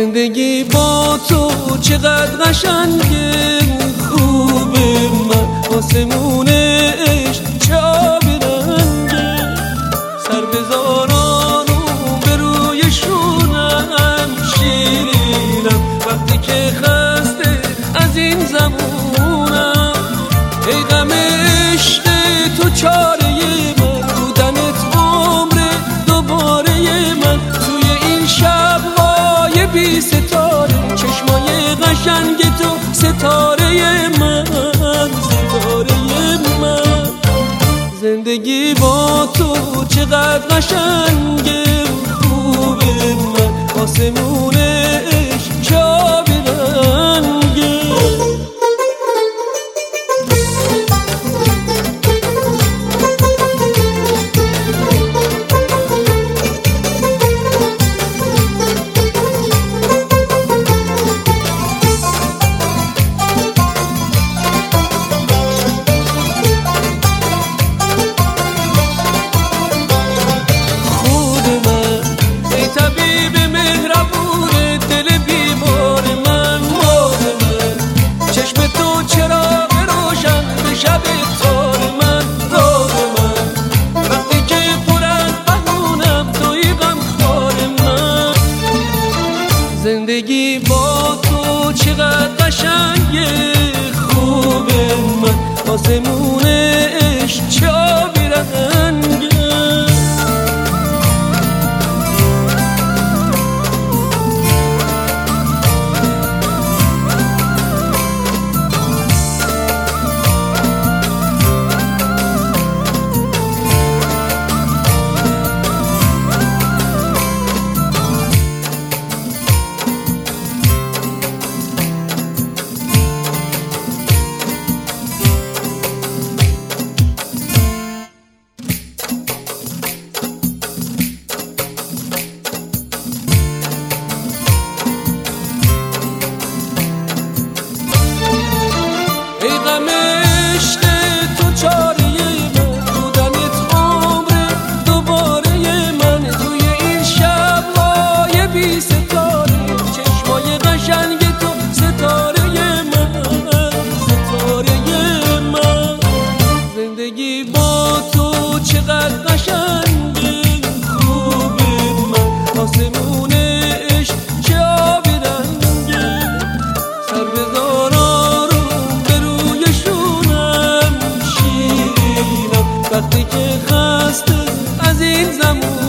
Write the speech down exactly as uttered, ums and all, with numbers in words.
زندگی با تو چقدر قشنگه، خوبه من آسمون عشق چه آبی رنگه، سر بذاران به روی شونم شیرینم وقتی که خسته از این زمونم. ای غم عشق تو چاره من، بودنت عمر دوباره من، توی این شب‌های بی ستاره چشمای قشنگ تو ستاره من، ستاره من. زندگی با تو چقدر قشنگه، خوبه من آسمون عشق چه آبی رنگه. زندگی با تو چقدر قشنگه، خوبه من آسمون عشق چه آبی رنگه. ای غم عشق تو چاره من، بودنت عمر دوباره من، توی این شب‌های بی ستاره چشمای قشنگ تو ستاره من، ستاره من. زندگی با تو چقدر قشنگه، خوبه من آسمون عشق چه آبی رنگه، سر بذار وقتی که خسته از این زمان.